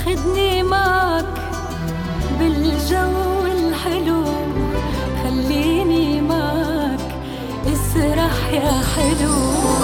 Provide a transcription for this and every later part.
خدني معك بالجو الحلو، خليني معك اسرح يا حلو.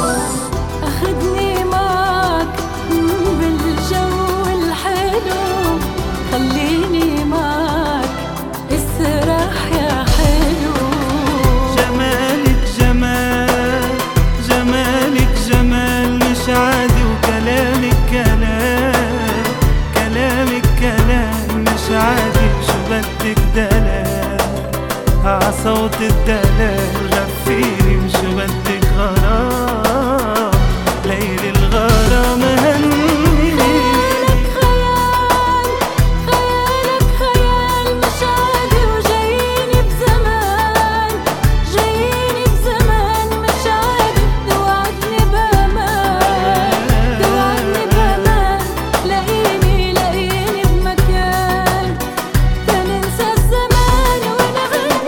أخدني معك بالجو الحلو، خليني معك اسرح يا حلو. جمالك جمال، جمالك جمال مش عادي، وكلامك كلام، كلامك كلام مش عادي. شو بدك دلال عصوت الدلال غفيني، وشو بدك غرام ليل الغرام هنيني. خيالك خيال، خيالك خيال مش عادي، وجاييني بزمان، جاييني بزمان مش عادي. توعدني بأمان، توعدني بأمان، لاقيني لاقيني بمكان تننسى الزمان ونغني.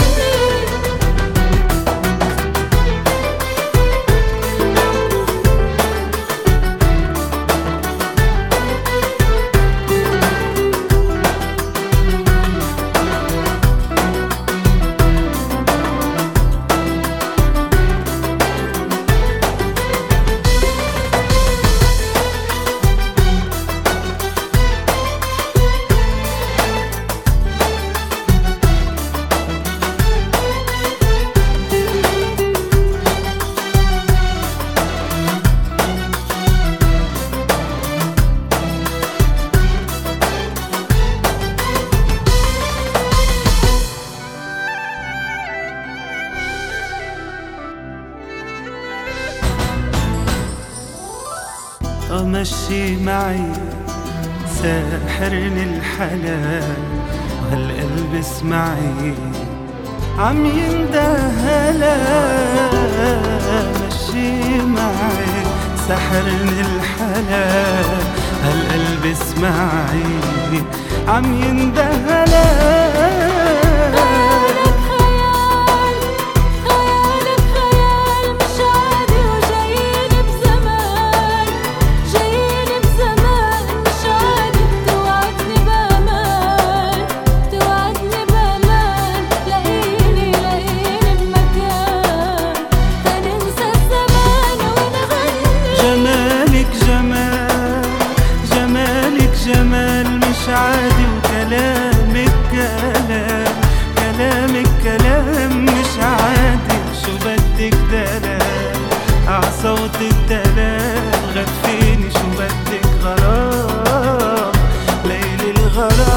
مشي معي ساحرني الحلال، وهالقلب اسمعي عم يندهلا. مشي معي ساحرني الحلال، هالقلب اسمعي عم يندهلا. جمال مش عادي، وكلامك كلام، كلامك كلام مش عادي. شو بدك دلال عصوت الدلال غفيني، شو بدك غرام ليل الغرام